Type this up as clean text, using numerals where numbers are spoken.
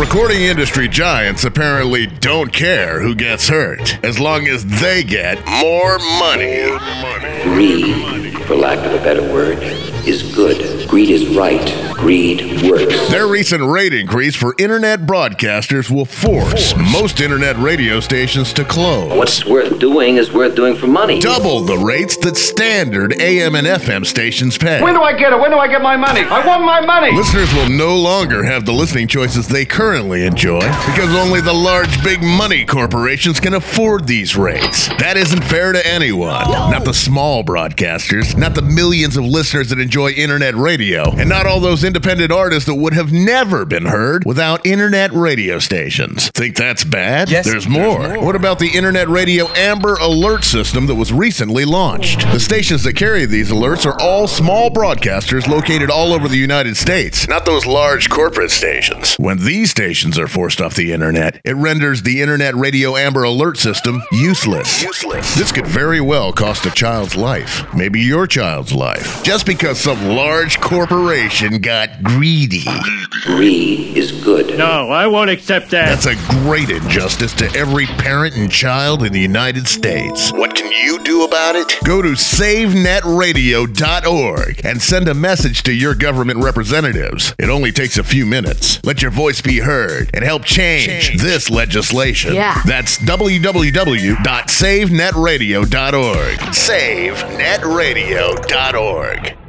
recording industry giants apparently don't care who gets hurt, as long as they get more money. Greed, for lack of a better word, is good. Greed is right. Greed works. Their recent rate increase for internet broadcasters will force most internet radio stations to close. What's worth doing is worth doing for money. Double the rates that standard AM and FM stations pay. When do I get it? When do I get my money? I want my money! Listeners will no longer have the listening choices they currently enjoy because only the large big money corporations can afford these rates. That isn't fair to anyone. Not the small broadcasters, not the millions of listeners that enjoy internet radio, and not all those independent artists that would have never been heard without internet radio stations. Think that's bad? Yes, There's more. What about the Internet Radio Amber Alert system that was recently launched? The stations that carry these alerts are all small broadcasters located all over the United States, not those large corporate stations. When these stations are forced off the internet, it renders the Internet Radio Amber Alert system useless. This could very well cost a child's life, maybe your child's life, just because some large corporation got greedy. Greed is good. No, I won't accept that. That's a great injustice to every parent and child in the United States. What can you do about it? Go to SaveNetRadio.org and send a message to your government representatives. It only takes a few minutes. Let your voice be heard and help change this legislation. Yeah. That's www.SaveNetRadio.org. SaveNetRadio.org.